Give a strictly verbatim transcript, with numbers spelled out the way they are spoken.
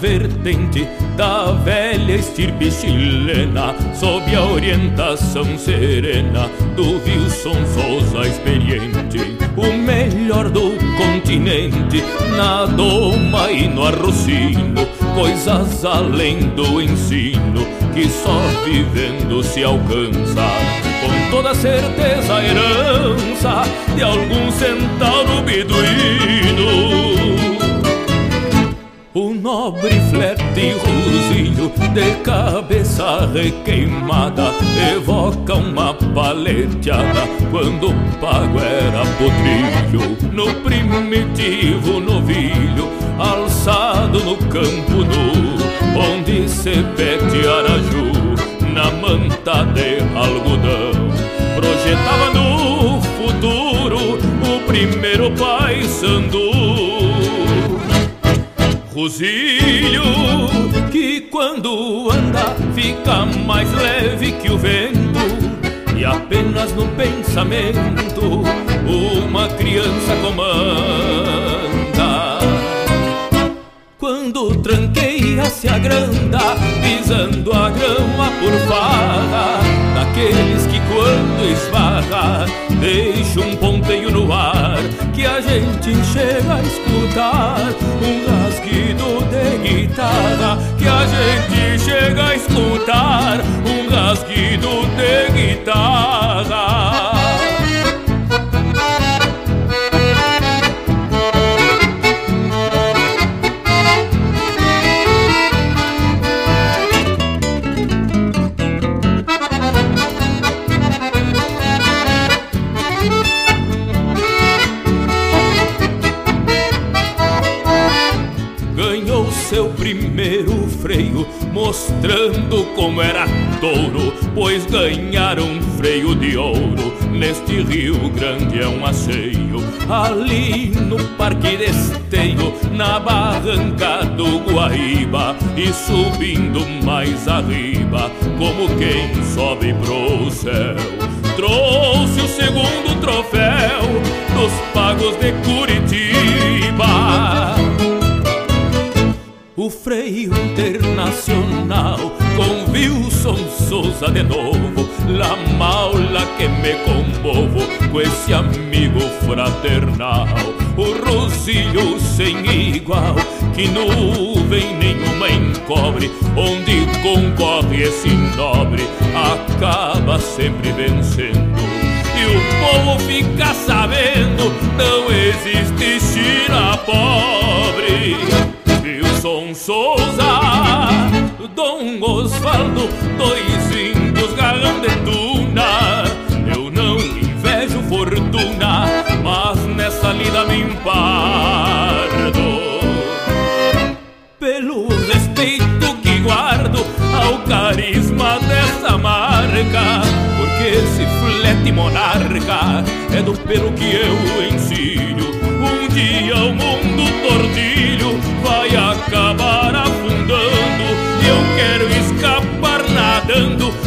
vertente da velha estirpe chilena, sob a orientação serena do Wilson Souza experiente, o melhor do continente na doma e no arrocino, coisas além do ensino que só vivendo se alcança. Com toda certeza a herança de algum centauro beduíno. O nobre flete rosilho de cabeça requeimada evoca uma paleteada quando o pago era potrilho. No primitivo novilho alçado no campo nu, onde se pete araju na manta de algodão, projetava no futuro o primeiro pai sandu. Rosilho que quando anda fica mais leve que o vento, e apenas no pensamento uma criança comanda. Quando tranqueia se agranda, pisando a grama por farra, daqueles que quando esbarra deixa um ponteio no ar, que a gente chega a escutar um rasguido de guitarra, que a gente chega a escutar um rasguido de guitarra. Seu primeiro freio, mostrando como era touro, pois ganhar um freio de ouro neste Rio Grande é um asseio. Ali no Parque de Esteio, na barranca do Guaíba, e subindo mais arriba, como quem sobe pro céu, trouxe o segundo troféu dos pagos de Curitiba. O freio internacional com Wilson Souza de novo, la maula que me comovo com esse amigo fraternal. O Rosilho sem igual, que nuvem nenhuma encobre, onde concorre esse nobre acaba sempre vencendo. E o povo fica sabendo, não existe China pobre. Wilson Souza, Dom Osvaldo, dois índios galão de tuna. Eu não invejo fortuna, mas nessa lida me empardo pelo respeito que guardo ao carisma dessa marca, porque esse flete monarca é do pelo que eu ensino. Um dia o mundo tordilho vai acabar afundando, e eu quero escapar nadando